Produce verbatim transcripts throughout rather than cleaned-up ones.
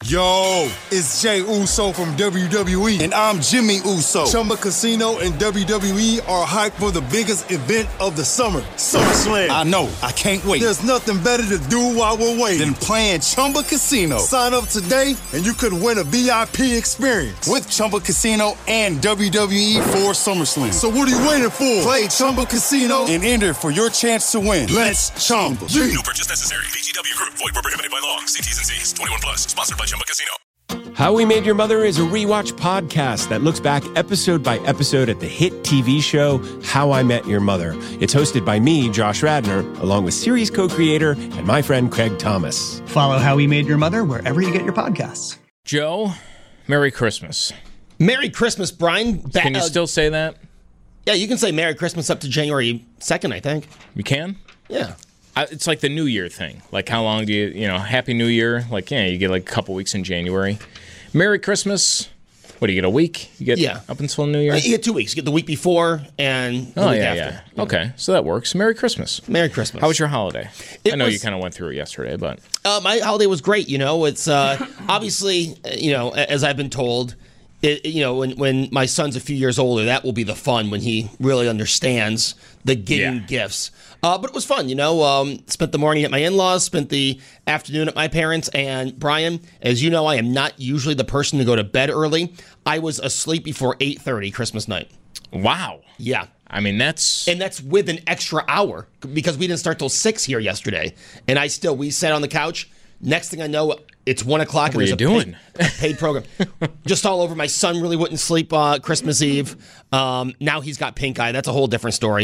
Yo, it's Jay Uso from W W E, and I'm Jimmy Uso. Chumba Casino and W W E are hyped for the biggest event of the summer, SummerSlam. I know, I can't wait. There's nothing better to do while we're waiting than playing Chumba Casino. Sign up today, and you could win a V I P experience with Chumba Casino and W W E for SummerSlam. So what are you waiting for? Play Chumba Casino and enter for your chance to win. Let's Chumba. No purchase necessary. V G W Group. Void where prohibited by law. See T's and C's. twenty-one plus. Sponsored by Chumba Casino. How We Made Your Mother is a rewatch podcast that looks back episode by episode at the hit T V show How I Met Your Mother. It's hosted by me, Josh Radnor, along with series co-creator and my friend Craig Thomas. Follow How We Made Your Mother wherever you get your podcasts. Joe, Merry Christmas. Merry Christmas, Brian. Ba- Can you still say that? Yeah, you can say Merry Christmas up to January second, I think. You can? Yeah. I, it's like the New Year thing. Like, how long do you, you know, Happy New Year? Like, yeah, you get like a couple weeks in January. Merry Christmas. What do you get, a week? You get yeah. up until New Year? You get two weeks. You get the week before and the oh, week yeah, after. yeah. Okay, so that works. Merry Christmas. Merry Christmas. How was your holiday? It I know was, you kind of went through it yesterday, but... Uh, my holiday was great, you know. It's uh, obviously, you know, as I've been told... It, you know, when, when my son's a few years older, that will be the fun when he really understands the getting yeah. gifts. Uh, but it was fun, you know. Um, spent the morning at my in-laws, spent the afternoon at my parents. And Brian, as you know, I am not usually the person to go to bed early. I was asleep before eight thirty Christmas night. Wow. Yeah. I mean, that's... And that's with an extra hour because we didn't start till six here yesterday. And I still, we sat on the couch. Next thing I know, it's one o'clock. What and are there's you a doing? Paid, a paid program. Just all over. My son really wouldn't sleep uh, Christmas Eve. Um, now he's got pink eye. That's a whole different story.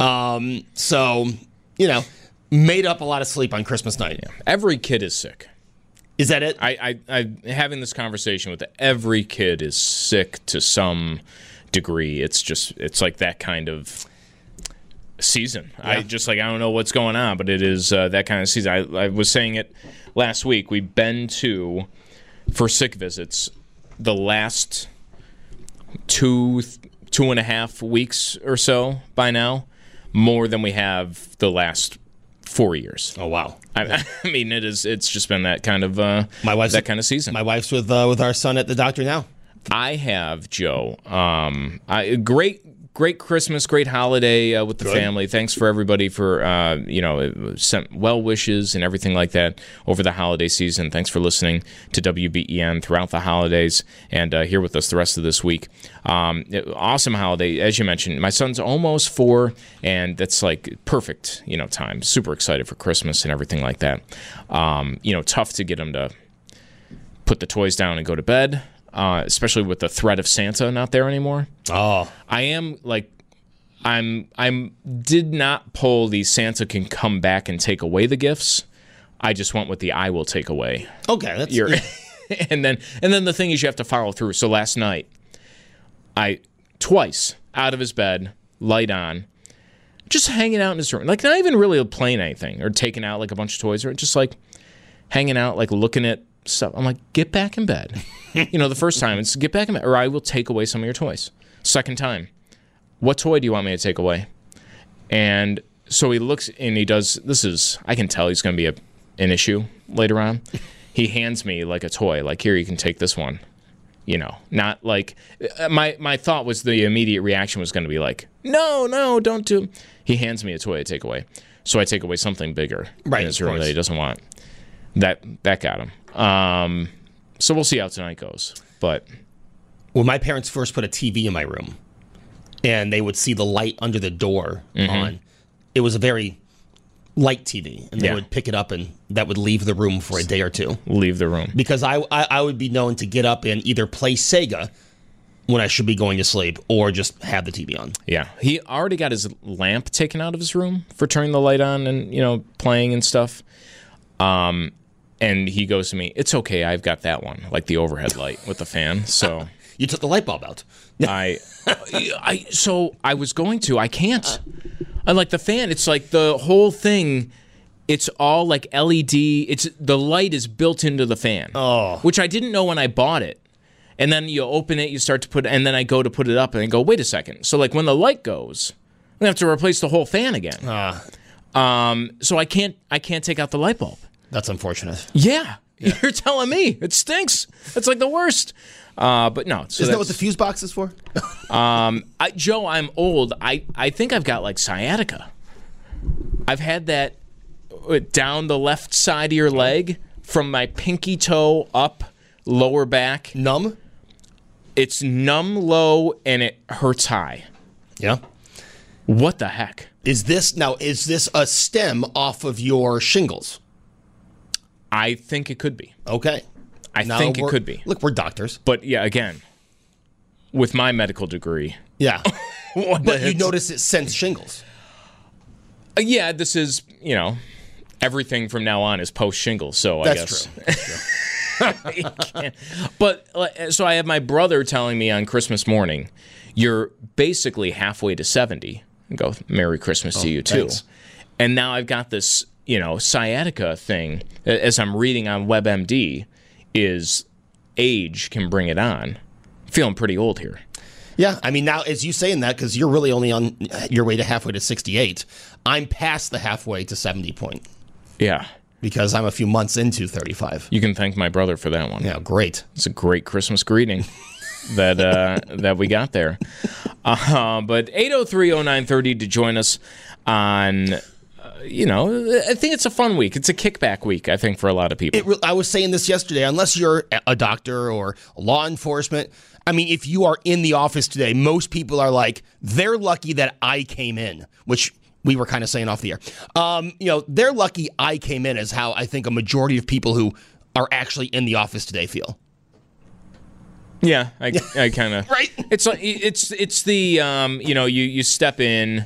Um, so, you know, made up a lot of sleep on Christmas night. Yeah. Every kid is sick. Is that it? I, I, I having this conversation with every kid is sick to some degree. It's just, it's like that kind of season. Yeah. I just like, I don't know what's going on, but it is uh, that kind of season. I, I was saying it last week. We've been to, for sick visits, the last two, two and a half weeks or so by now, more than we have the last four years. Oh, wow. I, I mean, it is, it's just been that kind of, uh, my wife's, that kind of season. My wife's with, uh, with our son at the doctor now. I have, Joe. Um, I, great, great Christmas, great holiday uh, with the Good. family. Thanks for everybody for uh, you know sent well wishes and everything like that over the holiday season. Thanks for listening to W B E N throughout the holidays and uh, here with us the rest of this week. Um, it, awesome holiday, as you mentioned. My son's almost four, and that's like perfect, you know, time. Super excited for Christmas and everything like that. Um, you know, tough to get him to put the toys down and go to bed. Uh, especially with the threat of Santa not there anymore. Oh, I am like, I'm, I'm did not pull the Santa can come back and take away the gifts. I just went with the I will take away. Okay, that's Your, yeah. and then and then the thing is you have to follow through. So last night, I twice out of his bed, light on, just hanging out in his room, like not even really playing anything or taking out like a bunch of toys or just like hanging out, like looking at stuff. I'm like, get back in bed. You know, the first time it's get back in bed, or I will take away some of your toys. Second time, what toy do you want me to take away? And so he looks and he does, this is, I can tell he's going to be a, an issue later on. He hands me like a toy, like, here, you can take this one. You know, not like, my, my thought was the immediate reaction was going to be like, no, no, don't do. He hands me a toy to take away. So I take away something bigger right, in his room that he doesn't want. That, that got him. Um, so we'll see how tonight goes. But when my parents first put a T V in my room and they would see the light under the door mm-hmm. on, it was a very light T V, and they yeah. would pick it up and that would leave the room for a day or two. Leave the room. Because I, I, I would be known to get up and either play Sega when I should be going to sleep or just have the T V on. Yeah. He already got his lamp taken out of his room for turning the light on and, you know, playing and stuff. Um... And he goes to me, it's okay, I've got that one, like the overhead light with the fan. So you took the light bulb out. I, I, so I was going to, I can't. I like the fan. It's like the whole thing. It's all like L E D. It's the light is built into the fan. Oh, which I didn't know when I bought it. And then you open it, you start to put, and then I go to put it up, and I go, wait a second. So like when the light goes, I have to replace the whole fan again. Uh, um, so I can't, I can't take out the light bulb. That's unfortunate. Yeah. Yeah. You're telling me it stinks. It's like the worst. Uh, but no. So Isn't that what the fuse box is for? um, I, Joe, I'm old. I, I think I've got like sciatica. I've had that down the left side of your leg from my pinky toe up, lower back. Numb? It's numb low and it hurts high. Yeah. What the heck? Is this now? Is this a stem off of your shingles? I think it could be. Okay. I now think it could be. Look, we're doctors. But yeah, again, with my medical degree. Yeah. What But the you heck? notice it since shingles. Uh, yeah, this is, you know, everything from now on is post shingles. So I That's guess. true. That's true. You can't. But uh, so I have my brother telling me on Christmas morning, you're basically halfway to seventy. And go, Merry Christmas Oh, to you too. thanks. And now I've got this, you know, sciatica thing, as I'm reading on WebMD, is age can bring it on. Feeling pretty old here. Yeah, I mean, now as you saying that, because you're really only on your way to halfway to sixty-eight, I'm past the halfway to seventy point Yeah. because I'm a few months into thirty-five. You can thank my brother for that one. Yeah, great. It's a great Christmas greeting that uh, that we got there. Uh, but eight oh three oh nine thirty to join us on, uh, you know, I think it's a fun week. It's a kickback week, I think, for a lot of people. It re- I was saying this yesterday, unless you're a doctor or law enforcement, I mean, if you are in the office today, most people are like, they're lucky that I came in, which we were kind of saying off the air. Um, you know, they're lucky I came in is how I think a majority of people who are actually in the office today feel. Yeah, I, I kind of Right. It's like it's it's the um, you know, you you step in,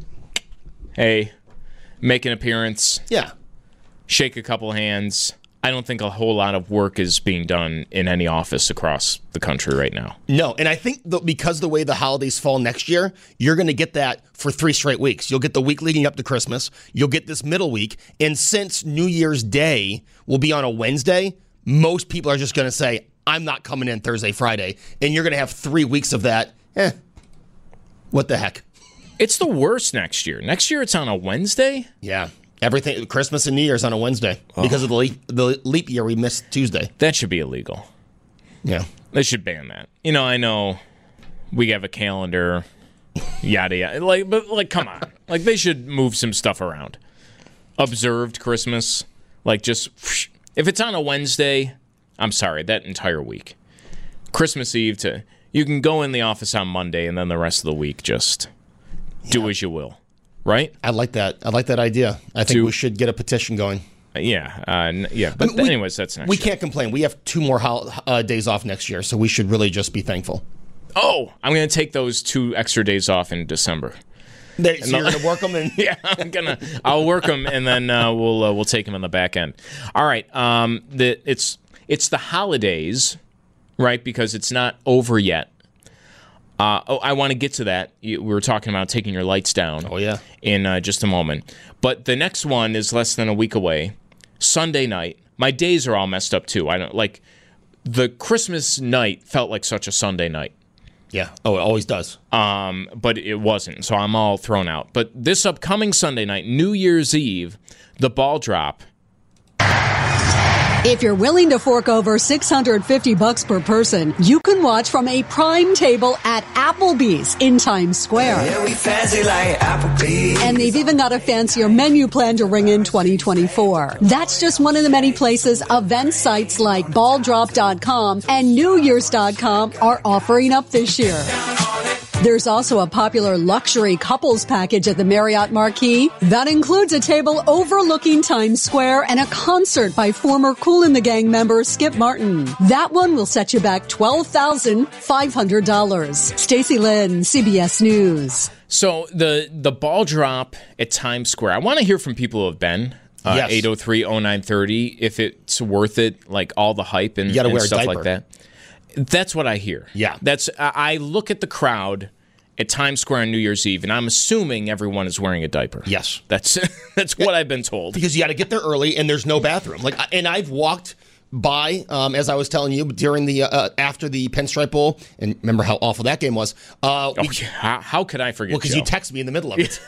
hey, make an appearance, Yeah. shake a couple hands. I don't think a whole lot of work is being done in any office across the country right now. No, and I think that because the way the holidays fall next year, you're going to get that for three straight weeks. You'll get the week leading up to Christmas. You'll get this middle week. And since New Year's Day will be on a Wednesday, most people are just going to say, I'm not coming in Thursday, Friday. And you're going to have three weeks of that. Eh, what the heck? It's the worst next year. Next year it's on a Wednesday? Yeah. Everything, Christmas and New Year's on a Wednesday because of the leap, the leap year we missed Tuesday. That should be illegal. Yeah. They should ban that. You know, I know we have a calendar, yada yada. Like, but like, come on. Like, they should move some stuff around. Observed Christmas, like, just if it's on a Wednesday, I'm sorry, that entire week. Christmas Eve to you can go in the office on Monday, and then the rest of the week just yeah. do as you will. Right? I like that. I like that idea. I think To- we should get a petition going. Yeah, uh, n- yeah. But I mean, we- anyways, that's next We year. can't complain. We have two more hol- uh, days off next year, so we should really just be thankful. Oh, I'm going to take those two extra days off in December. There, so you're going to work them and Yeah, I'm gonna. I'll work them, and then uh, we'll uh, we'll take them on the back end. All right. Um, the it's it's the holidays, right? Because it's not over yet. Uh, oh, I want to get to that. You, we were talking about taking your lights down. Oh, yeah. In uh, just a moment. But the next one is less than a week away. Sunday night. My days are all messed up too. I don't like the Christmas night felt like such a Sunday night. yeah. Oh, it always does. Um, but it wasn't, so I'm all thrown out. But this upcoming Sunday night, New Year's Eve, the ball drop. If you're willing to fork over six hundred fifty bucks per person, you can watch from a prime table at Applebee's in Times Square. Yeah, we fancy like Applebee's. And they've even got a fancier menu plan to ring in twenty twenty-four. That's just one of the many places event sites like ball drop dot com and new years dot com are offering up this year. There's also a popular luxury couples package at the Marriott Marquis that includes a table overlooking Times Square and a concert by former Kool and the Gang member Skip Martin. That one will set you back twelve thousand five hundred dollars. Stacey Lynn, C B S News. So the the ball drop at Times Square. I want to hear from people who have been. Uh, Yes. eight oh three oh nine thirty. If it's worth it, like all the hype and, You gotta and wear a stuff diaper. like that. That's what I hear. Yeah. That's I I look at the crowd at Times Square on New Year's Eve, and I'm assuming everyone is wearing a diaper. Yes. That's that's what I've been told. Because you got to get there early and there's no bathroom. Like, and I've walked by, um, as I was telling you, during the, uh, after the Pinstripe Bowl, and remember how awful that game was. Uh, Oh, we, yeah. how, how could I forget? well, because Joe? you text me in the middle of it.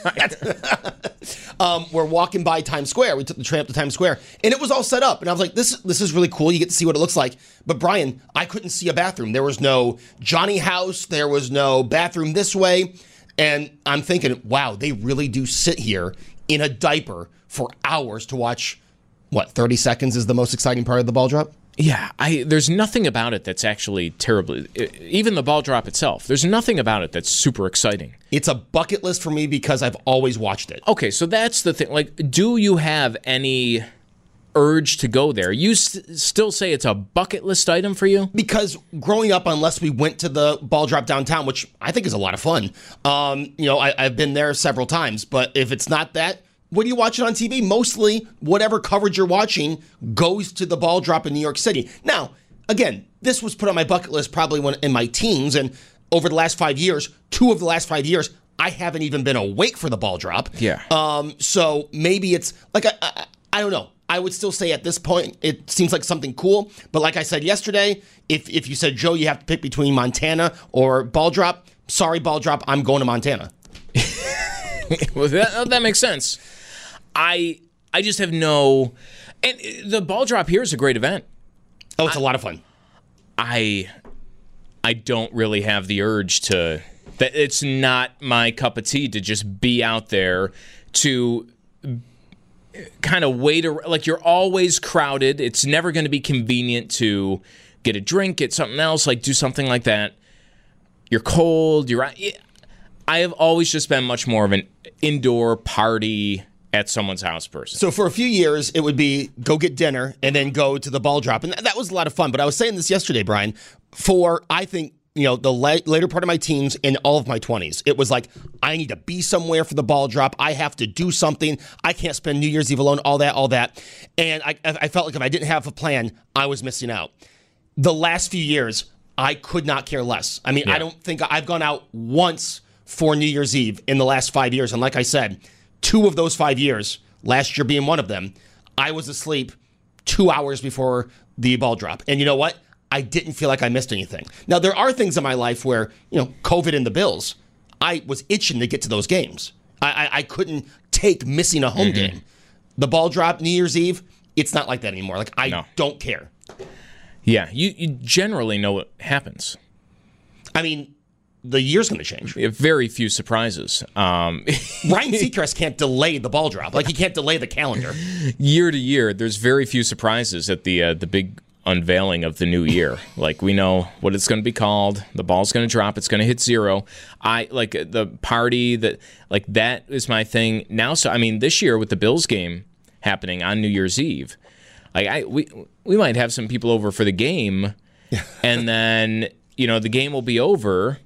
um, we're walking by Times Square. We took the train up to Times Square, and it was all set up. And I was like, this, this is really cool. You get to see what it looks like. But, Brian, I couldn't see a bathroom. There was no Johnny House. There was no bathroom this way. And I'm thinking, wow, they really do sit here in a diaper for hours to watch, what, thirty seconds is the most exciting part of the ball drop? Yeah, I, there's nothing about it that's actually terribly, even the ball drop itself, there's nothing about it that's super exciting. It's a bucket list for me because I've always watched it. Okay, so that's the thing. Like, do you have any urge to go there? You st- still say it's a bucket list item for you? Because growing up, unless we went to the ball drop downtown, which I think is a lot of fun, um, you know, I, I've been there several times, but if it's not that, what are you watching on T V? Mostly, whatever coverage you're watching goes to the ball drop in New York City. Now, again, this was put on my bucket list probably when in my teens, and over the last five years, two of the last five years, I haven't even been awake for the ball drop. Yeah. Um. So maybe it's like I, I, I don't know. I would still say at this point it seems like something cool. But like I said yesterday, if if you said, Joe, you have to pick between Montana or ball drop, sorry, ball drop, I'm going to Montana. Well, that, that makes sense. I I just have no, and the ball drop here is a great event. Oh, it's I, a lot of fun. I I don't really have the urge to. That it's not my cup of tea to just be out there to kind of wait. Like, you're always crowded. It's never going to be convenient to get a drink, get something else, like do something like that. You're cold. You're. I have always just been much more of an indoor party at someone's house person. So for a few years, it would be go get dinner and then go to the ball drop. And that was a lot of fun. But I was saying this yesterday, Brian, for, I think, you know, the la- later part of my teens and all of my twenties, it was like, I need to be somewhere for the ball drop. I have to do something. I can't spend New Year's Eve alone, all that, all that. And I, I felt like if I didn't have a plan, I was missing out. The last few years, I could not care less. I mean, yeah. I don't think I've gone out once for New Year's Eve in the last five years. And like I said, two of those five years, last year being one of them, I was asleep two hours before the ball drop. And you know what? I didn't feel like I missed anything. Now, there are things in my life where, you know, COVID and the Bills, I was itching to get to those games. I, I, I couldn't take missing a home mm-hmm. game. The ball drop, New Year's Eve, it's not like that anymore. Like, I no. don't care. Yeah, you, you generally know what happens. I mean, the year's going to change. Very few surprises. Um, Ryan Seacrest can't delay the ball drop. Like, he can't delay the calendar. Year to year, there's very few surprises at the uh, the big unveiling of the new year. Like, we know what it's going to be called. The ball's going to drop. It's going to hit zero. I like the party that like that is my thing now. So I mean, this year with the Bills game happening on New Year's Eve, like I we we might have some people over for the game, and then you know the game will be over.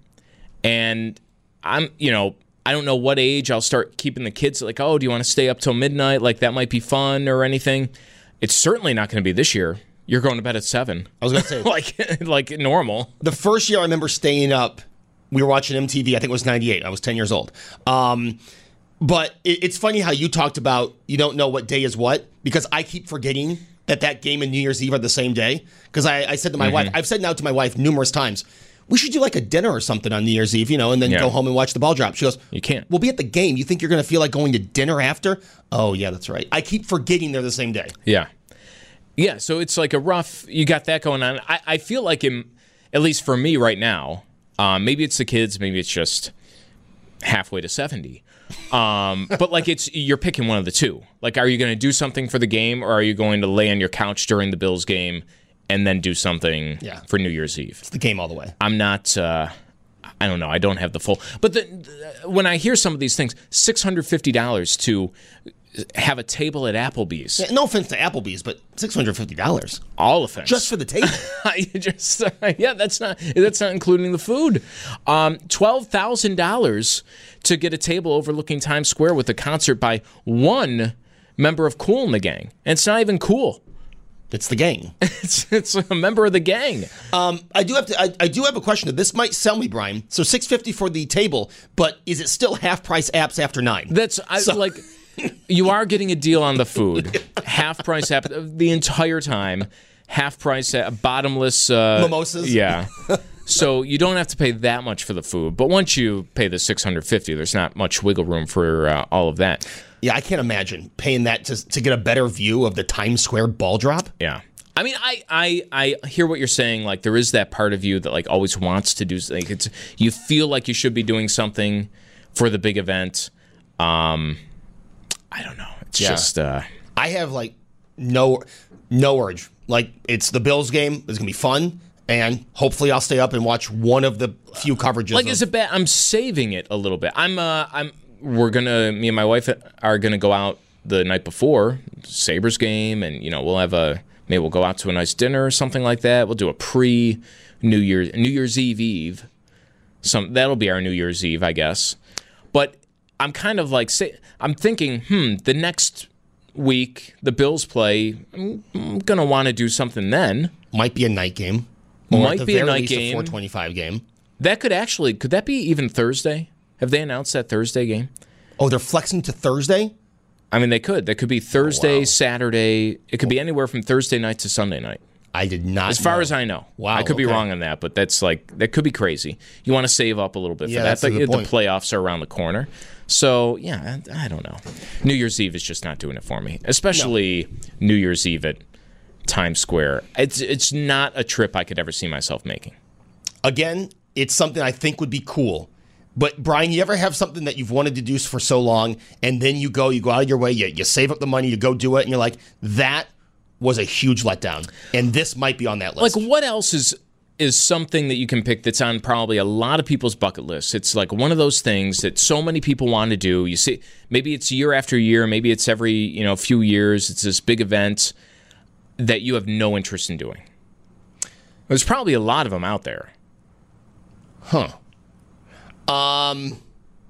And I'm, you know, I don't know what age I'll start keeping the kids like, oh, do you want to stay up till midnight? Like, that might be fun or anything. It's certainly not going to be this year. You're going to bed at seven. I was going to say. like, like normal. The first year I remember staying up, we were watching M T V. I think it was ninety-eight. I was ten years old. Um, but it, it's funny how you talked about you don't know what day is what, because I keep forgetting that that game and New Year's Eve are the same day. Because I, I said to my mm-hmm. wife, I've said now to my wife numerous times, we should do like a dinner or something on New Year's Eve, you know, and then yeah. go home and watch the ball drop. She goes, you can't. We'll be at the game. You think you're going to feel like going to dinner after? Oh, yeah, that's right. I keep forgetting they're the same day. Yeah. Yeah, so it's like a rough, you got that going on. I, I feel like, in, at least for me right now, um, maybe it's the kids, maybe it's just halfway to seventy. Um, but like it's, you're picking one of the two. Like, are you going to do something for the game, or are you going to lay on your couch during the Bills game and then do something yeah. for New Year's Eve? It's the game all the way. I'm not, uh, I don't know, I don't have the full. But the, the, when I hear some of these things, six hundred fifty dollars to have a table at Applebee's. Yeah, no offense to Applebee's, but six hundred fifty dollars. All offense. Just for the table. just, uh, yeah, that's not that's not including the food. Um, twelve thousand dollars to get a table overlooking Times Square with a concert by one member of Kool and the Gang. And it's not even Kool. It's the gang. it's it's a member of the gang. Um, I do have to. I, I do have a question. This might sell me, Brian. So six fifty for the table, but is it still half price apps after nine? That's I, so. like. You are getting a deal on the food. Half price app the entire time. Half price app, bottomless uh, mimosas. Yeah. So you don't have to pay that much for the food. But once you pay the six hundred fifty dollars, there's not much wiggle room for uh, all of that. Yeah, I can't imagine paying that to, to get a better view of the Times Square ball drop. Yeah. I mean, I, I I hear what you're saying. Like, there is that part of you that, like, always wants to do, like, it's, you feel like you should be doing something for the big event. Um, I don't know. It's Yeah. just... Uh, I have, like, no no urge. Like, it's the Bills game. It's going to be fun. And hopefully I'll stay up and watch one of the few coverages. Like, of- is it bad? I'm saving it a little bit. I'm, uh, I'm, we're gonna, me and my wife are gonna go out the night before Sabres game, and, you know, we'll have a, maybe we'll go out to a nice dinner or something like that. We'll do a pre New Year's, New Year's Eve Eve. Some, that'll be our New Year's Eve, I guess. But I'm kind of like, say, I'm thinking, hmm, the next week the Bills play, I'm, I'm gonna want to do something then. Might be a night game. Or Might at the be a very night least game. A four twenty-five game. That could actually, could that be even Thursday? Have they announced that Thursday game? Oh, they're flexing to Thursday? I mean, they could. That could be Thursday, Oh, wow. Saturday. It could be anywhere from Thursday night to Sunday night. I did not As far know. as I know. Wow, I could be okay. wrong on that, but that's like, that could be crazy. You want to save up a little bit Yeah, for that. that's a The, good the point. playoffs are around the corner. So, yeah, I, I don't know. New Year's Eve is just not doing it for me, especially New Year's Eve at Times Square. It's it's not a trip I could ever see myself making. Again, it's something I think would be cool. But, Brian, you ever have something that you've wanted to do for so long, and then you go, you go out of your way, you, you save up the money, you go do it, and you're like, that was a huge letdown. And this might be on that list. Like, what else is is something that you can pick that's on probably a lot of people's bucket lists? It's like one of those things that so many people want to do. You see, maybe it's year after year, maybe it's every, you know, few years. It's this big event that you have no interest in doing. There's probably a lot of them out there. Huh. Um,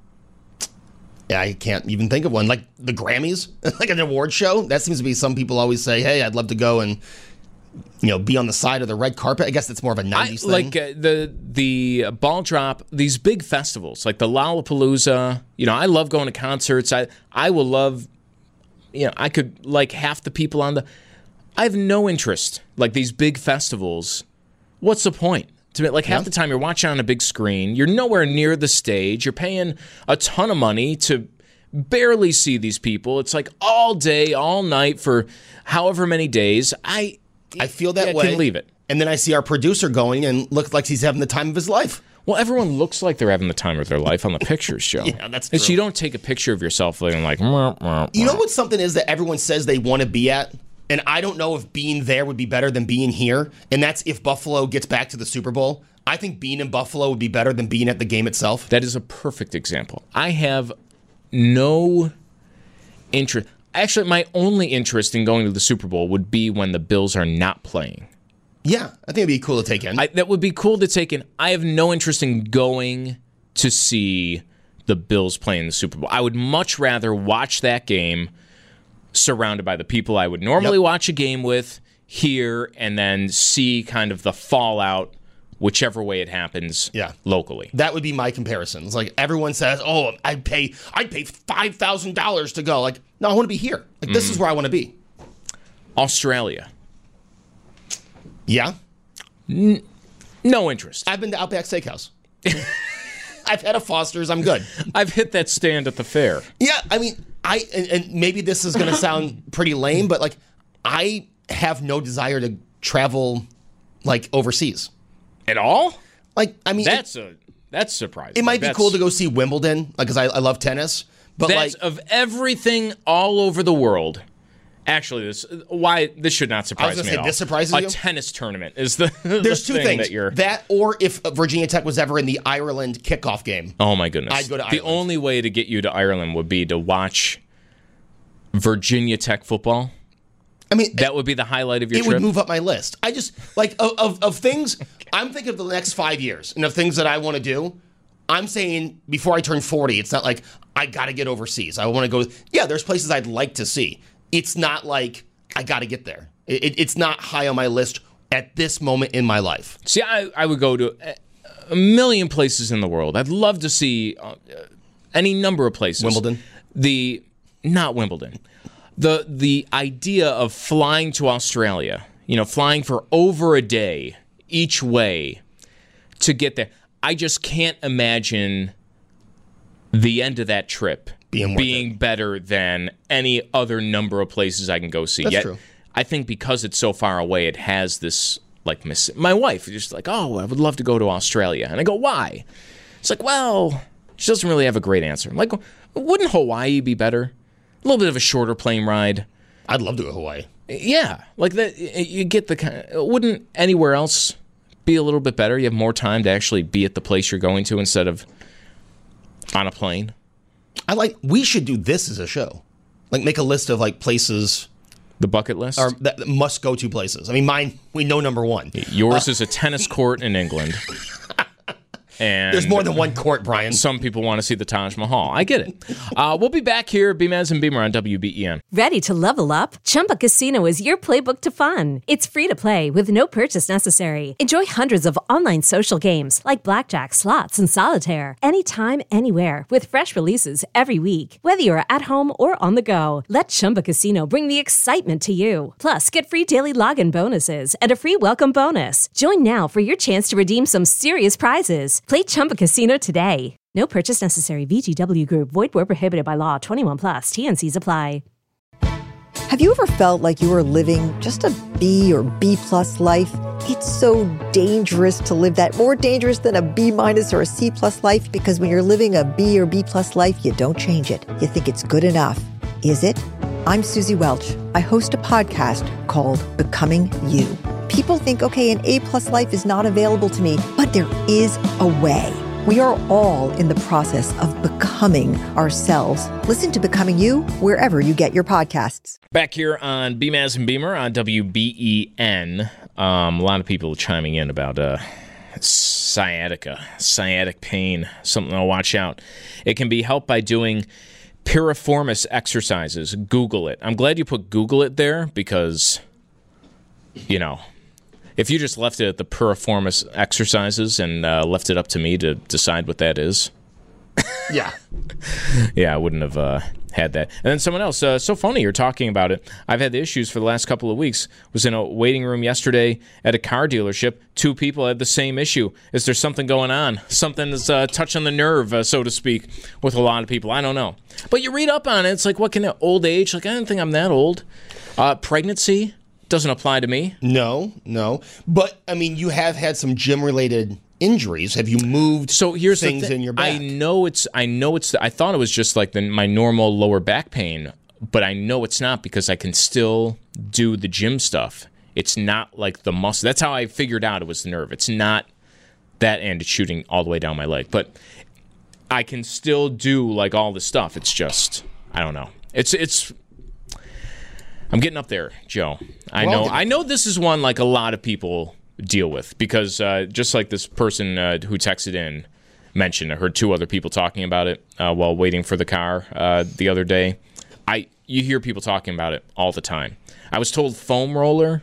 yeah, I can't even think of one. Like the Grammys, like an award show. That seems to be some people always say, "Hey, I'd love to go and, you know, be on the side of the red carpet." I guess that's more of a I, nineties thing. like uh, the the ball drop, these big festivals like the Lollapalooza. You know, I love going to concerts. I I will love. You know, I could like half the people on the. I have no interest. Like these big festivals, what's the point? To me, like half Yeah. the time you're watching on a big screen, you're nowhere near the stage. You're paying a ton of money to barely see these people. It's like all day, all night for however many days. I I feel that yeah, way. Can leave it. And then I see our producer going and looks like he's having the time of his life. Well, everyone looks like they're having the time of their life on the pictures, Joe. Yeah, that's And so true. you don't take a picture of yourself looking like, "Mwah, mwah, You know mwah." what something is that everyone says they want to be at? And I don't know if being there would be better than being here. And that's if Buffalo gets back to the Super Bowl. I think being in Buffalo would be better than being at the game itself. That is a perfect example. I have no interest. Actually, my only interest in going to the Super Bowl would be when the Bills are not playing. Yeah, I think it'd be cool to take in. I, that would be cool to take in. I have no interest in going to see the Bills play in the Super Bowl. I would much rather watch that game surrounded by the people I would normally Yep. watch a game with here, and then see kind of the fallout whichever way it happens Yeah. locally. That would be my comparison. It's like everyone says, "Oh, I'd pay, I'd pay five thousand dollars to go." Like, no, I want to be here. Like, this is where I want to be. Australia, Yeah, no interest. I've been to Outback Steakhouse. I've had a Foster's. I'm good. I've hit that stand at the fair. Yeah, I mean, I and, and maybe this is going to sound pretty lame, but like, I have no desire to travel like overseas. At all? Like, I mean, That's a that's surprising. it, it might be That's- cool to go see Wimbledon, like, because I, I love tennis. But That's like, of everything all over the world. Actually, this why this should not surprise gonna me say, at all. this surprises a you? tennis tournament is the there's the two thing things. that you're. That or if Virginia Tech was ever in the Ireland kickoff game. Oh my goodness! I'd go to the Ireland. only way to get you to Ireland would be to watch Virginia Tech football. I mean, That would be the highlight of your it trip. would move up my list. I just like of, of of things. I'm thinking of the next five years and of things that I want to do. I'm saying before I turn forty, it's not like I got to get overseas. I want to go. Yeah, there's places I'd like to see. It's not like I got to get there. It, it, it's not high on my list at this moment in my life. See, I, I would go to a, a million places in the world. I'd love to see uh, any number of places. Wimbledon? The not Wimbledon. The the idea of flying to Australia, you know, flying for over a day each way to get there. I just can't imagine the end of that trip being, being better than any other number of places I can go see. That's Yet, true. I think because it's so far away, it has this, like, miss- my wife is just like, oh, I would love to go to Australia. And I go, why? It's like, well, she doesn't really have a great answer. I'm like, wouldn't Hawaii be better? A little bit of a shorter plane ride. I'd love to go to Hawaii. Yeah, like that. You get the kind. Wouldn't anywhere else be a little bit better? You have more time to actually be at the place you're going to instead of on a plane. I like. We should do this as a show. Like, make a list of like places. The bucket list? Or that must go to places. I mean, mine. We know number one. Yours uh, is a tennis court in England. And there's more than one court, Brian. Some people want to see the Taj Mahal. I get it. Uh, we'll be back here, B-Maz and Beamer on W B E N. Ready to level up? Chumba Casino is your playbook to fun. It's free to play with no purchase necessary. Enjoy hundreds of online social games like blackjack, slots, and solitaire. Anytime, anywhere with fresh releases every week. Whether you're at home or on the go, let Chumba Casino bring the excitement to you. Plus, get free daily login bonuses and a free welcome bonus. Join now for your chance to redeem some serious prizes. Play Chumba Casino today. No purchase necessary. V G W Group. Void where prohibited by law. twenty-one plus. T N Cs apply. Have you ever felt like you were living just a B or B plus life? It's so dangerous to live that, more dangerous than a B minus or a C plus life, because when you're living a B or B plus life, you don't change it. You think it's good enough. Is it? I'm Susie Welch. I host a podcast called Becoming You. People think, okay, an A plus life is not available to me, but there is a way. We are all in the process of becoming ourselves. Listen to Becoming You wherever you get your podcasts. Back here on B-Maz and Beamer on W B E N. Um, a lot of people chiming in about uh, sciatica, sciatic pain, something to watch out. It can be helped by doing piriformis exercises. Google it. I'm glad you put Google it there because, you know, if you just left it at the piriformis exercises and uh, left it up to me to decide what that is, yeah, yeah, I wouldn't have uh, had that. And then someone else, uh, so funny you're talking about it. I've had the issues for the last couple of weeks. Was in a waiting room yesterday at a car dealership. Two people had the same issue. Is there something going on? Something that's uh, touching the nerve, uh, so to speak, with a lot of people. I don't know. But you read up on it. It's like, what can it, old age? Like, I don't think I'm that old. Uh, pregnancy doesn't apply to me. No, no. But, I mean, you have had some gym-related injuries. Have you moved so here's things the thi- in your back? I know it's, I know it's, I thought it was just like the, my normal lower back pain, but I know it's not because I can still do the gym stuff. It's not like the muscle. That's how I figured out it was the nerve. It's not that and it's shooting all the way down my leg. But I can still do like all the stuff. It's just, I don't know. It's, it's, I'm getting up there, Joe. I Well, know. I know this is one like a lot of people deal with because uh, just like this person uh, who texted in mentioned, I heard two other people talking about it uh, while waiting for the car uh, the other day. I you hear people talking about it all the time. I was told foam roller,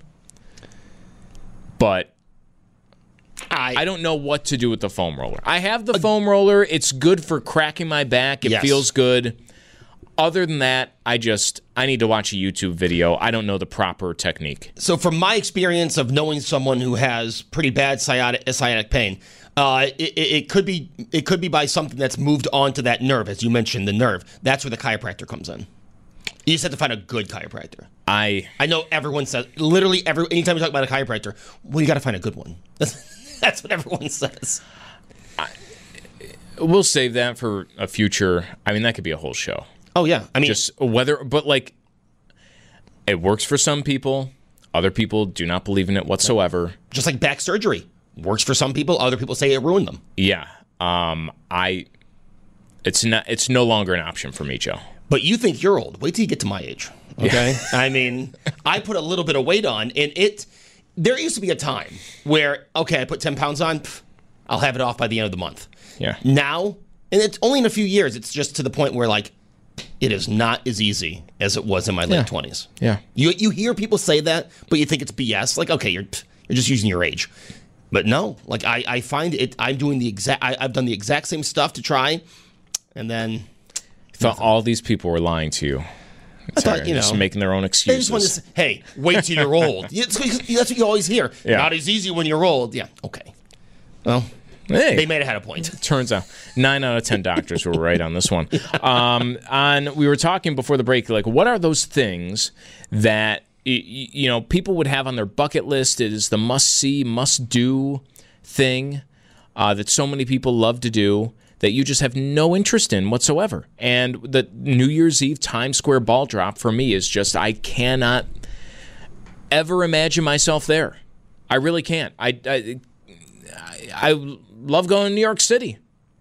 but I, I don't know what to do with the foam roller. I have the uh, foam roller. It's good for cracking my back. It yes. feels good. Other than that, I just, I need to watch a YouTube video. I don't know the proper technique. So from my experience of knowing someone who has pretty bad sciatic, sciatic pain, uh, it, it could be it could be by something that's moved onto that nerve, as you mentioned, the nerve. That's where the chiropractor comes in. You just have to find a good chiropractor. I I know everyone says, literally, every anytime you talk about a chiropractor, well, you got to find a good one. That's, that's what everyone says. I, we'll save that for a future. I mean, that could be a whole show. Oh, yeah. I mean, just whether, but like, it works for some people. Other people do not believe in it whatsoever. Just like back surgery. Works for some people. Other people say it ruined them. Yeah. Um, I, it's not, it's no longer an option for me, Joe. But you think you're old. Wait till you get to my age. Okay. Yeah. I mean, I put a little bit of weight on, and it, there used to be a time where, okay, I put ten pounds on, pff, I'll have it off by the end of the month. Yeah. Now, and it's only in a few years, it's just to the point where, like, it is not as easy as it was in my late yeah. twenties. Yeah. You you hear people say that, but you think it's B S. Like, okay, you're you're just using your age. But no, like I, I find it. I'm doing the exact. I, I've done the exact same stuff to try, and then I thought all these people were lying to you. I thought, you know, just making their own they excuses. just want to say, hey, wait till you're old. That's what you always hear. Yeah. Not as easy when you're old. Yeah. Okay. Well, Hey, they may have had a point. Turns out nine out of ten doctors were right on this one. Um, on we were talking before the break, like what are those things that y- y- you know people would have on their bucket list? It is the must see, must do thing uh, that so many people love to do that you just have no interest in whatsoever. And the New Year's Eve Times Square ball drop for me is just I cannot ever imagine myself there. I really can't. I. I I love going to New York City.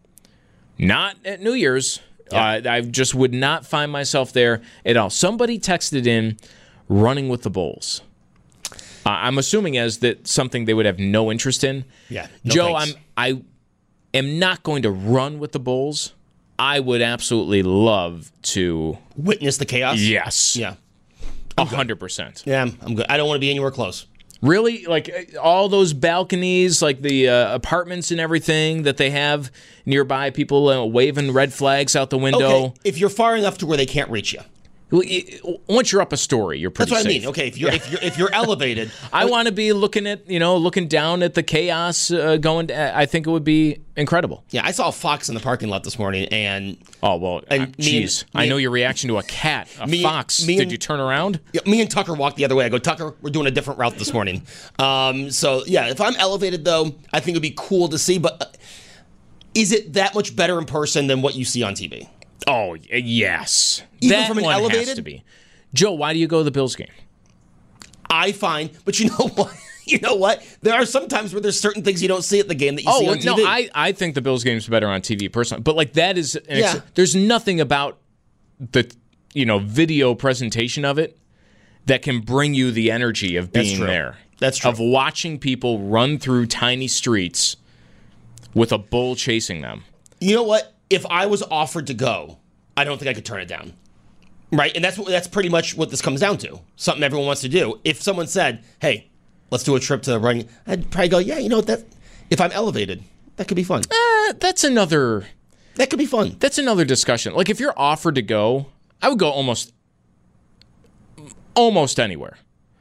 Not at New Year's. Yeah. Uh, I just would not find myself there at all. Somebody texted in running with the Bulls. Uh, I'm assuming as that something they would have no interest in. Yeah. No Joe, thanks. I'm I am not going to run with the Bulls. I would absolutely love to witness the chaos. Yes. Yeah. A hundred percent. Yeah, I'm, I'm good. I don't want to be anywhere close. Really? Like all those balconies, like the uh, apartments and everything that they have nearby, people uh, waving red flags out the window. Okay, if you're far enough to where they can't reach you. Well, you, once you're up a story, you're pretty That's what safe. I mean. Okay, if you're, Yeah. if you're if you're elevated. I want to be looking at, you know, looking down at the chaos uh, going. To, I think it would be incredible. Yeah, I saw a fox in the parking lot this morning, and Oh, well, And me jeez. and- me I know and- your reaction to a cat, a Me- fox. me Did and- you turn around? yeah, me and Tucker walked the other way. I go, Tucker, we're doing a different route this morning. Um, so yeah, if I'm elevated though, I think it'd be cool to see. But uh, is it that much better in person than what you see on T V? Oh, y- yes. Even that from an one has elevated? to be. Joe, why do you go to the Bills game? I find, but you know what? You know what? There are some times where there's certain things you don't see at the game that you see Oh, on T V. no, I, I think the Bills game's better on T V personally. But, like, that is... An Yeah. ex- there's nothing about the, you know, video presentation of it that can bring you the energy of That's being true. there. That's true. Of watching people run through tiny streets with a bull chasing them. You know what? If I was offered to go, I don't think I could turn it down. Right? And that's what that's pretty much what this comes down to. Something everyone wants to do. If someone said, "Hey, let's do a trip to run," I'd probably go, "Yeah, you know what? That if I'm elevated, that could be fun. Uh, that's another... That could be fun." That's another discussion. Like, if you're offered to go, I would go almost... almost anywhere.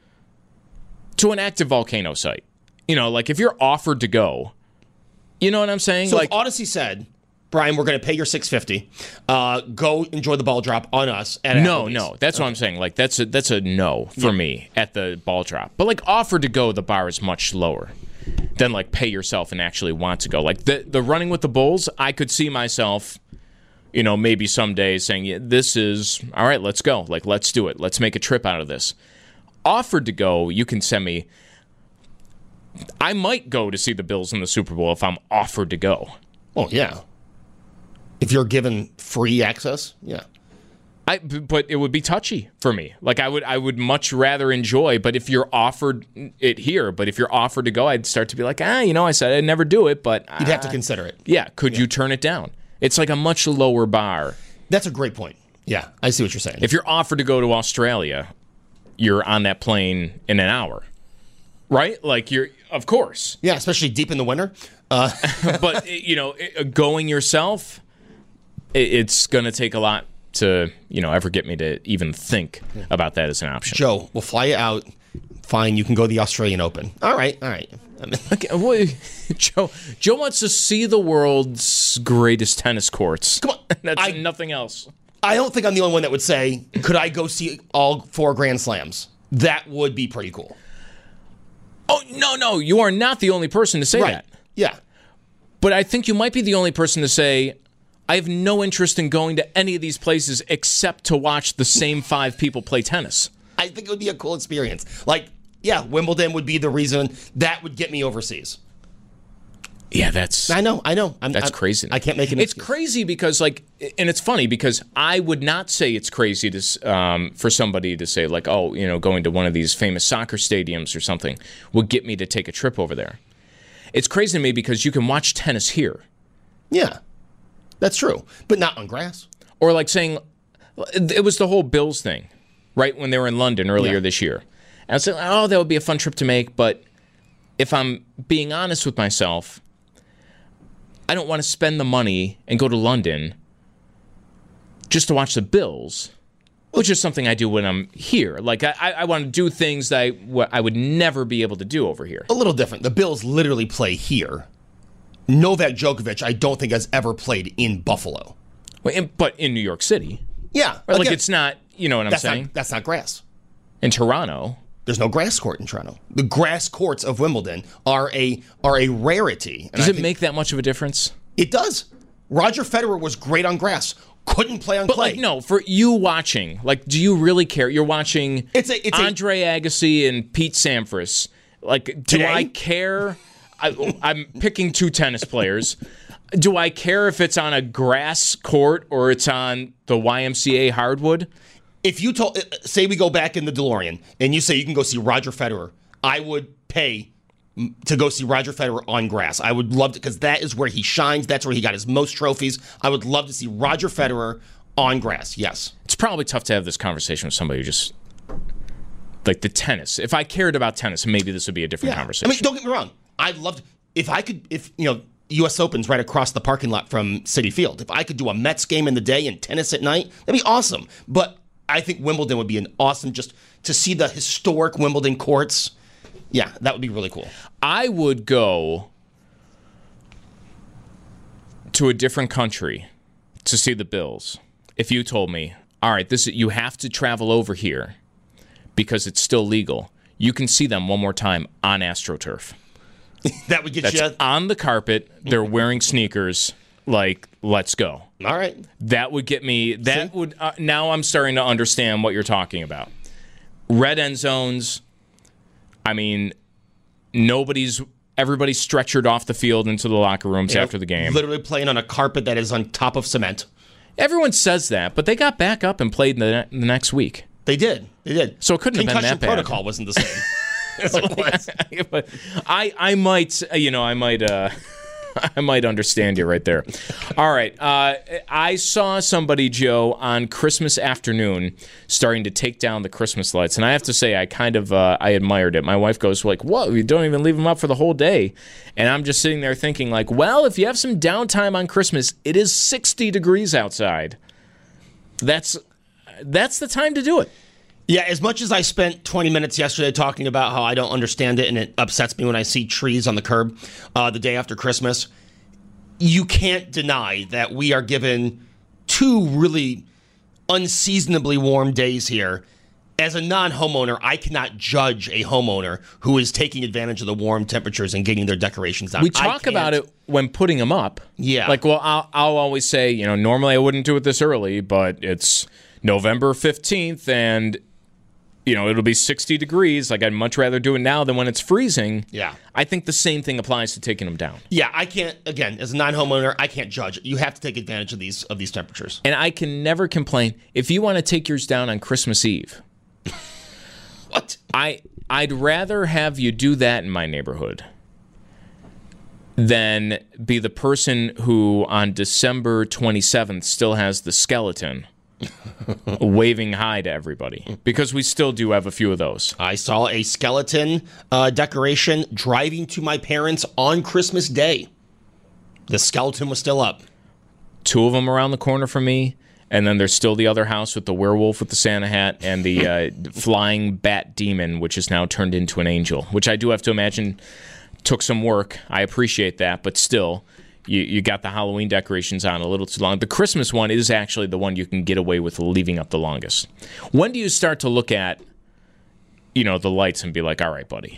To an active volcano site. You know, like, if you're offered to go... You know what I'm saying? So like, if Odyssey said, "Brian, we're going to pay your six hundred fifty dollars. Uh, go enjoy the ball drop on us." At no, Applebee's." no, that's what I'm saying. Like, that's a that's a no for me at the ball drop. But like, offered to go, the bar is much lower than like pay yourself and actually want to go. Like the the running with the Bulls, I could see myself, you know, maybe someday saying, yeah, "This is all right. Let's go. Like, let's do it. Let's make a trip out of this." Offered to go, you can send me. I might go to see the Bills in the Super Bowl if I'm offered to go. Oh yeah. If you're given free access, yeah. I, but it would be touchy for me. Like I would, I would much rather enjoy. But if you're offered it here, but if you're offered to go, I'd start to be like, ah, you know, I said I'd never do it, but You'd have to ah, consider it. Yeah, could you turn it down? It's like a much lower bar. That's a great point. Yeah, I see what you're saying. If you're offered to go to Australia, you're on that plane in an hour, right? Like you're, of course. Yeah, especially deep in the winter. Uh, but you know, going yourself, it's going to take a lot to, you know, ever get me to even think about that as an option. Joe, we'll fly you out. Fine, you can go to the Australian Open. All right, all right. I mean, okay, well, Joe, Joe wants to see the world's greatest tennis courts. Come on. That's I, nothing else. I don't think I'm the only one that would say, could I go see all four Grand Slams? That would be pretty cool. Oh, no, no, you are not the only person to say right. that. Yeah. But I think you might be the only person to say, I have no interest in going to any of these places except to watch the same five people play tennis. I think it would be a cool experience. Like, yeah, Wimbledon would be the reason that would get me overseas. Yeah, that's... I know, I know. I'm, That's I'm, crazy. I can't make an It's excuse. crazy because, like, and it's funny because I would not say it's crazy to um, for somebody to say, like, oh, you know, going to one of these famous soccer stadiums or something would get me to take a trip over there. It's crazy to me because you can watch tennis here. Yeah, that's true. But not on grass. Or like saying, it was the whole Bills thing, right, when they were in London earlier Yeah. this year. And I was saying, oh, that would be a fun trip to make, but if I'm being honest with myself, I don't want to spend the money and go to London just to watch the Bills, which is something I do when I'm here. Like, I, I want to do things that I, I would never be able to do over here. A little different. The Bills literally play here. Novak Djokovic, I don't think has ever played in Buffalo. Well, in, but in New York City. Yeah. Right, like again, it's not, you know what I'm that's saying? Not, that's not grass. In Toronto. There's no grass court in Toronto. The grass courts of Wimbledon are a are a rarity. And does I it make that much of a difference? It does. Roger Federer was great on grass. Couldn't play on but clay. Like, no, for you watching, like, do you really care? You're watching it's a, it's Andre a, Agassi and Pete Sampras. Like, do today? I care? I, I'm picking two tennis players. Do I care if it's on a grass court or it's on the Y M C A hardwood? If you told, say we go back in the DeLorean and you say you can go see Roger Federer, I would pay to go see Roger Federer on grass. I would love to, because that is where he shines. That's where he got his most trophies. I would love to see Roger Federer on grass. Yes. It's probably tough to have this conversation with somebody who just, like the tennis. If I cared about tennis, maybe this would be a different yeah. conversation. I mean, don't get me wrong. I'd love to, if I could, if, you know, U S Open's right across the parking lot from Citi Field. If I could do a Mets game in the day and tennis at night, that'd be awesome. But I think Wimbledon would be an awesome, just to see the historic Wimbledon courts. Yeah, that would be really cool. I would go to a different country to see the Bills if you told me, all right, this you have to travel over here because it's still legal. You can see them one more time on AstroTurf. That would get That's you on the carpet. They're wearing sneakers. Like, let's go. All right. That would get me. That See? would. Uh, now I'm starting to understand what you're talking about. Red end zones. I mean, nobody's. Everybody's stretchered off the field into the locker rooms Yeah, after the game. Literally playing on a carpet that is on top of cement. Everyone says that, but they got back up and played the, the next week. They did. They did. So it couldn't Concussion have been that bad. protocol wasn't the same. As it was. But I, I might, you know, I might, uh, I might understand you right there. All right, uh, I saw somebody, Joe, on Christmas afternoon starting to take down the Christmas lights, and I have to say, I kind of, uh, I admired it. My wife goes like, "What? You don't even leave them up for the whole day?" And I'm just sitting there thinking, like, well, if you have some downtime on Christmas, it is sixty degrees outside. That's, that's the time to do it. Yeah, as much as I spent twenty minutes yesterday talking about how I don't understand it and it upsets me when I see trees on the curb uh, the day after Christmas, you can't deny that we are given two really unseasonably warm days here. As a non-homeowner, I cannot judge a homeowner who is taking advantage of the warm temperatures and getting their decorations down. We talk about it when putting them up. Yeah. Like, well, I'll, I'll always say, you know, normally I wouldn't do it this early, but it's November fifteenth and... You know, it'll be sixty degrees. Like, I'd much rather do it now than when it's freezing. Yeah. I think the same thing applies to taking them down. Yeah, I can't, again, as a non-homeowner, I can't judge. You have to take advantage of these of these temperatures. And I can never complain. If you want to take yours down on Christmas Eve. What? I, I'd rather have you do that in my neighborhood than be the person who on December twenty-seventh still has the skeleton waving hi to everybody, because we still do have a few of those. I saw a skeleton uh, decoration driving to my parents on Christmas Day. The skeleton was still up. Two of them around the corner from me, and then there's still the other house with the werewolf with the Santa hat and the uh, flying bat demon, which is now turned into an angel, which I do have to imagine took some work. I appreciate that, but still... You you got the Halloween decorations on a little too long. The Christmas one is actually the one you can get away with leaving up the longest. When do you start to look at, you know, the lights and be like, all right, buddy?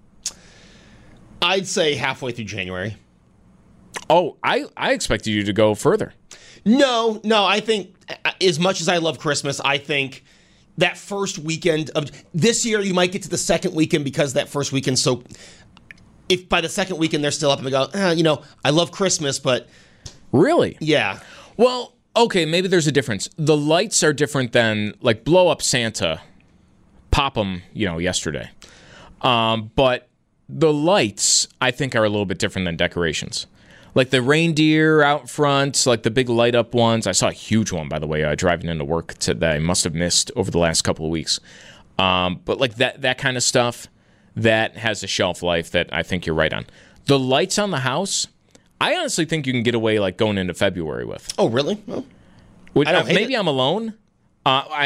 I'd say halfway through January. Oh, I, I expected you to go further. No, no, I think as much as I love Christmas, I think that first weekend of this year, you might get to the second weekend because that first weekend so... If by the second weekend they're still up and they go, eh, you know, I love Christmas, but... Really? Yeah. Well, okay, maybe there's a difference. The lights are different than, like, blow up Santa, pop them, you know, yesterday. Um, but the lights, I think, are a little bit different than decorations. Like the reindeer out front, like the big light up ones. I saw a huge one, by the way, uh, driving into work to, that I must have missed over the last couple of weeks. Um, but like that that kind of stuff... That has a shelf life that I think you're right on. The lights on the house, I honestly think you can get away like going into February with. Oh, really? Well, Would, I don't uh, hate maybe it. I'm alone. Uh, I w-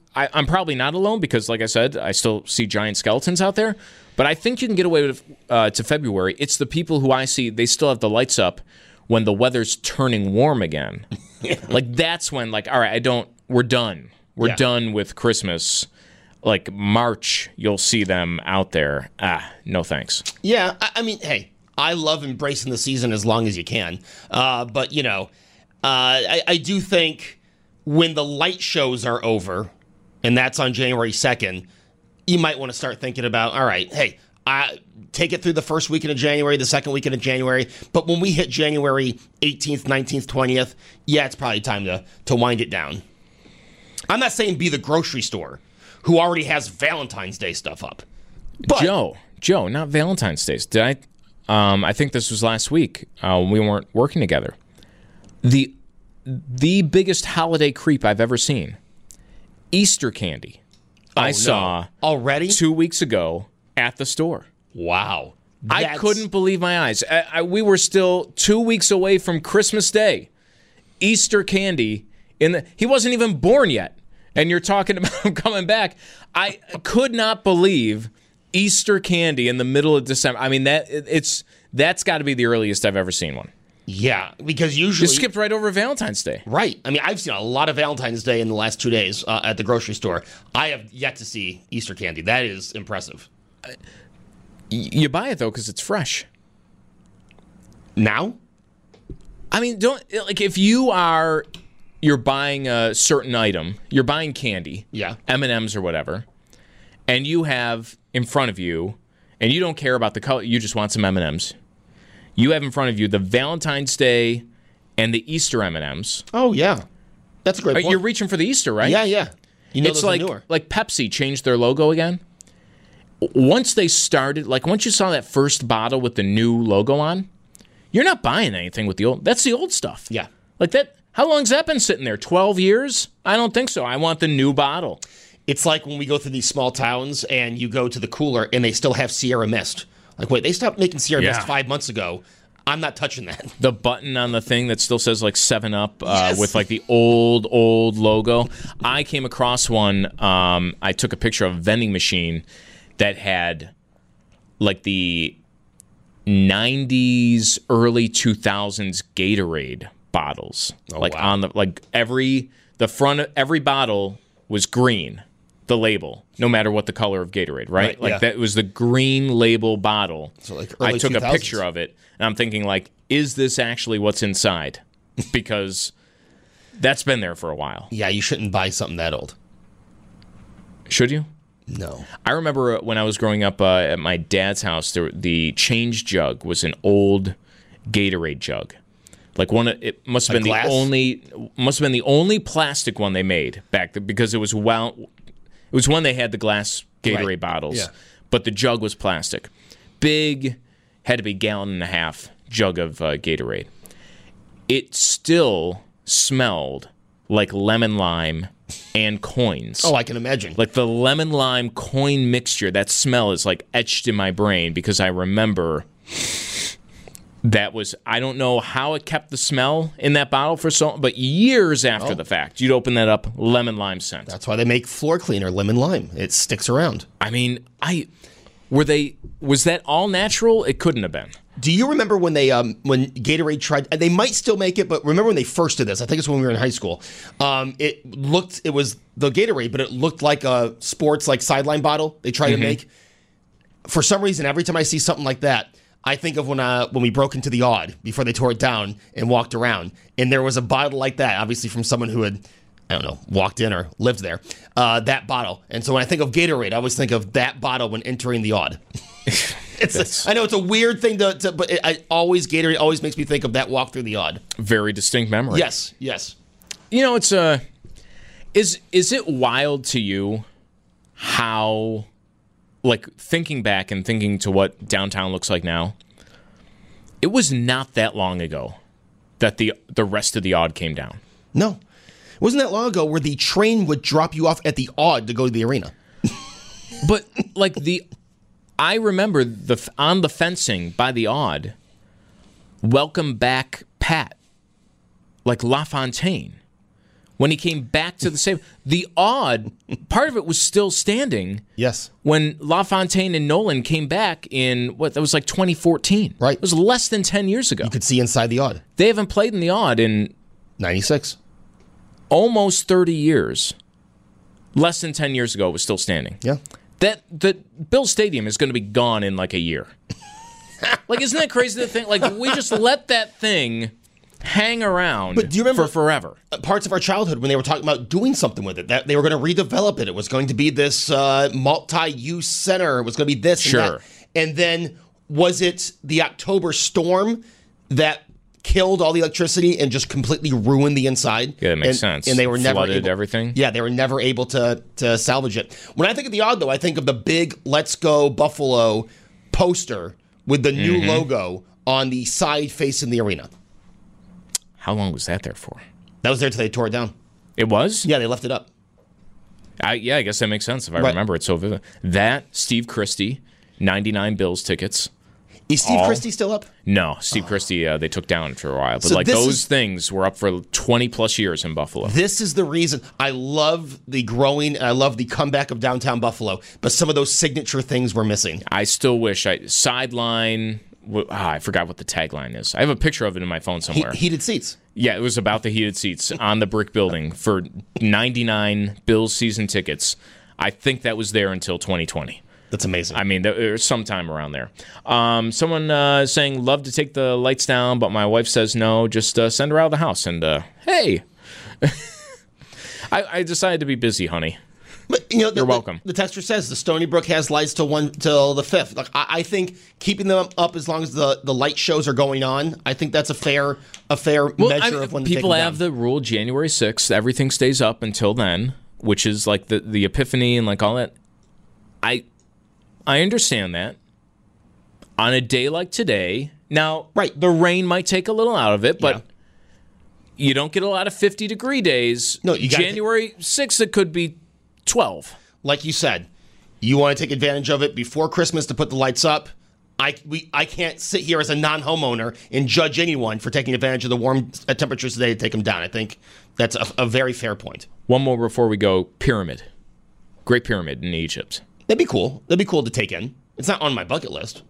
I, I'm probably not alone because, like I said, I still see giant skeletons out there. But I think you can get away with uh, to February. It's the people who I see, they still have the lights up when the weather's turning warm again. Like, that's when, like, all right, I don't, we're done. We're Yeah. done with Christmas. Like, March, you'll see them out there. Ah, no thanks. Yeah, I, I mean, hey, I love embracing the season as long as you can. Uh, but, you know, uh, I, I do think when the light shows are over, and that's on January second, you might want to start thinking about, all right, hey, I take it through the first weekend of January, the second weekend of January. But when we hit January eighteenth, nineteenth, twentieth, yeah, it's probably time to, to wind it down. I'm not saying be the grocery store who already has Valentine's Day stuff up. But, Joe, Joe, not Valentine's Day. Did I? Um, I think this was last week. Uh, we weren't working together. The the biggest holiday creep I've ever seen. Easter candy. Oh, I no. saw already two weeks ago at the store. Wow. I That's- couldn't believe my eyes. I, I, we were still two weeks away from Christmas Day. Easter candy in the. He wasn't even born yet, and you're talking about him coming back. I could not believe Easter candy in the middle of December. I mean that it's that's got to be the earliest I've ever seen one. Yeah, because usually... You skipped right over Valentine's Day. Right. I mean, I've seen a lot of Valentine's Day in the last two days uh, at the grocery store. I have yet to see Easter candy. That is impressive. Y- you buy it, though, because it's fresh. Now? I mean, don't... Like, if you are... You're buying a certain item. You're buying candy. Yeah. M and M's or whatever. And you have in front of you... And you don't care about the color. You just want some M and M's. You have in front of you the Valentine's Day and the Easter M and M's. Oh, yeah. That's a great point. You're reaching for the Easter, right? Yeah, yeah. You know it's those are like newer. like Pepsi changed their logo again. Once they started, like once you saw that first bottle with the new logo on, you're not buying anything with the old. That's the old stuff. Yeah. Like that. How long's that been sitting there? twelve years? I don't think so. I want the new bottle. It's like when we go through these small towns and you go to the cooler and they still have Sierra Mist. Like, wait, they stopped making Sierra Yeah. Mist five months ago. I'm not touching that. The button on the thing that still says like seven up uh, Yes. with like the old, old logo. I came across one. Um, I took a picture of a vending machine that had like the nineties, early two thousands Gatorade bottles. Oh, like wow. on the, like every, the front of every bottle was green. The label, no matter what the color of Gatorade, right? Right, like yeah. that was the green label bottle. So like I early took two a thousands. picture of it, and I'm thinking, like, is this actually what's inside? Because that's been there for a while. Yeah, you shouldn't buy something that old. Should you? No. I remember when I was growing up uh, at my dad's house, there, the change jug was an old Gatorade jug. Like one, of- it must have A been glass? the only, must have been the only plastic one they made back then because it was well, it was when they had the glass Gatorade Right. bottles, Yeah. but the jug was plastic. Big, had to be gallon and a half jug of uh, Gatorade. It still smelled like lemon lime and coins. Oh, I can imagine. Like the lemon lime coin mixture, that smell is like etched in my brain because I remember that was, I don't know how it kept the smell in that bottle for so long, but years after Oh. the fact, you'd open that up, lemon lime scent. That's why they make floor cleaner lemon lime. It sticks around. I mean, I were they was that all natural? It couldn't have been. Do you remember when they um, when Gatorade tried? They might still make it, but remember when they first did this? I think it's when we were in high school. Um, it looked, it was the Gatorade, but it looked like a sports like sideline bottle they tried Mm-hmm. to make. For some reason, every time I see something like that, I think of when uh, when we broke into the Odd before they tore it down and walked around, and there was a bottle like that, obviously from someone who had, I don't know, walked in or lived there. Uh, that bottle, and so when I think of Gatorade, I always think of that bottle when entering the Odd. It's a, I know it's a weird thing to, to but it, I always Gatorade always makes me think of that walk through the Odd. Very distinct memory. Yes, yes. You know, it's a. Is is it wild to you how, like thinking back and thinking to what downtown looks like now? It was not that long ago that the the rest of the Odd came down. No, it wasn't that long ago where the train would drop you off at the Odd to go to the arena. But like the, I remember the on the fencing by the Odd, welcome back Pat, like LaFontaine, when he came back to the same. The odd part of it was still standing. Yes. When LaFontaine and Nolan came back in, what, that was like twenty fourteen. Right. It was less than ten years ago. You could see inside the odd. They haven't played in the odd in ninety-six. Almost thirty years. Less than ten years ago, it was still standing. Yeah. That the Bill Stadium is going to be gone in like a year. Like, isn't that crazy to think? Like, we just let that thing hang around but do you remember for forever. Parts of our childhood when they were talking about doing something with it, that they were going to redevelop it. It was going to be this uh, multi-use center. It was going to be this and Sure. that. And then was it the October storm that killed all the electricity and just completely ruined the inside? Yeah, that makes and, sense. And they were never Flooded able, everything. Yeah, they were never able to to salvage it. When I think of the odd, though, I think of the big "Let's Go Buffalo" poster with the new Mm-hmm. logo on the side facing the arena. How long was that there for? That was there till they tore it down. It was? Yeah, they left it up. I, yeah, I guess that makes sense if I Right. remember it so vivid. That, Steve Christie, ninety-nine Bills tickets. Is Steve All- Christie still up? No, Steve Christie, uh, they took down for a while. But So like this those is- things were up for twenty plus years in Buffalo. This is the reason I love the growing and I love the comeback of downtown Buffalo, but some of those signature things were missing. I still wish I sideline. wh- Ah, I forgot what the tagline is. I have a picture of it in my phone He, somewhere. heated seats. Yeah, it was about the heated seats on the brick building for ninety-nine Bills season tickets. I think that was there until twenty twenty. That's amazing. I mean, there was sometime around there. Um, someone uh, saying, love to take the lights down, but my wife says no. Just uh, send her out of the house. And, uh, hey, I, I decided to be busy, honey. But, you know, the, You're welcome. The, the texter says the Stony Brook has lights till one till the fifth. Like I, I think keeping them up as long as the, the light shows are going on, I think that's a fair a fair Well, measure I- of when people to take them have down. the rule January sixth. Everything stays up until then, which is like the, the epiphany and like all that. I I understand that. On a day like today, now, Right. the rain might take a little out of it, but Yeah. you don't get a lot of fifty-degree days. No, you gotta January sixth, it could be twelve. Like you said, you want to take advantage of it before Christmas to put the lights up. I we I can't sit here as a non-homeowner and judge anyone for taking advantage of the warm uh, temperatures today to take them down. I think that's a, a very fair point. One more before we go. Pyramid. Great Pyramid in Egypt. That'd be cool. That'd be cool to take in. It's not on my bucket list.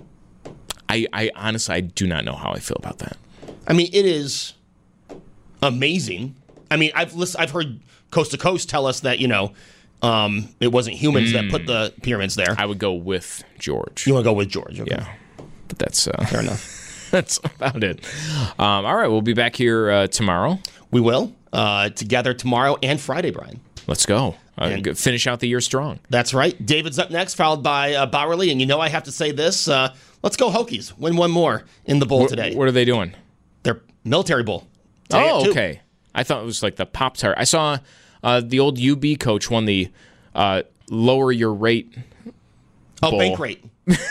I, I honestly, I do not know how I feel about that. I mean, it is amazing. I mean, I've listened, I've heard Coast to Coast tell us that, you know, um, it wasn't humans that put the pyramids there. I would go with George. You want to go with George? Okay. Yeah, but that's uh, Fair enough. that's about it. Um, all right, we'll be back here uh, tomorrow. We will. Uh, together tomorrow and Friday, Brian. Let's go. Uh, And- g- finish out the year strong. That's right. David's up next, followed by uh, Bowerly. And you know I have to say this. Uh, let's go Hokies. Win one more in the bowl Wh- today. What are they doing? Their military bowl. Today at Oh, two. okay. I thought it was like the Pop Tart. I saw uh, the old U B coach won the uh, lower your rate, Oh, Bowl. bank rate.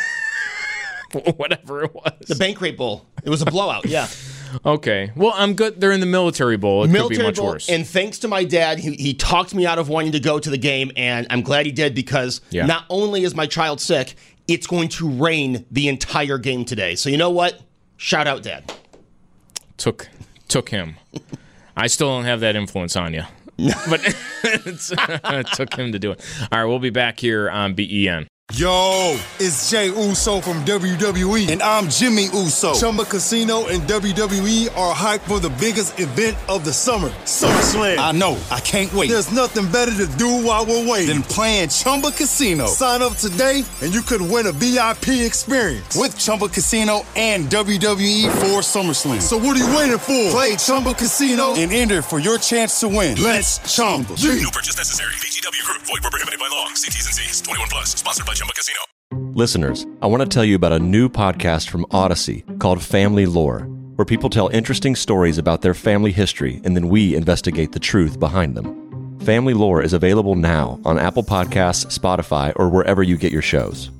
whatever it was. The bank rate bowl. It was a blowout. Yeah. Okay. Well, I'm good. They're in the military bowl. It could be Military much bowl. worse. And thanks to my dad, he, he talked me out of wanting to go to the game, and I'm glad he did because Yeah. not only is my child sick, it's going to rain the entire game today. So you know what? Shout out, Dad. took took him. I still don't have that influence on you, but it's, it took him to do it. All right, we'll be back here on B E N. Yo, it's Jay Uso from W W E, and I'm Jimmy Uso. Chumba Casino and W W E are hyped for the biggest event of the summer, SummerSlam. I know, I can't wait. There's nothing better to do while we're waiting than playing Chumba Casino. Sign up today, and you could win a V I P experience with Chumba Casino and W W E for SummerSlam. So what are you waiting for? Play Chumba Casino and enter for your chance to win. Let's Chumba. No purchase necessary. V G W Group. Void where prohibited by law. See T's and C's. twenty-one plus. Sponsored by Chumba Casino. Listeners, I want to tell you about a new podcast from Odyssey called Family Lore, where people tell interesting stories about their family history and then we investigate the truth behind them. Family Lore is available now on Apple Podcasts, Spotify, or wherever you get your shows.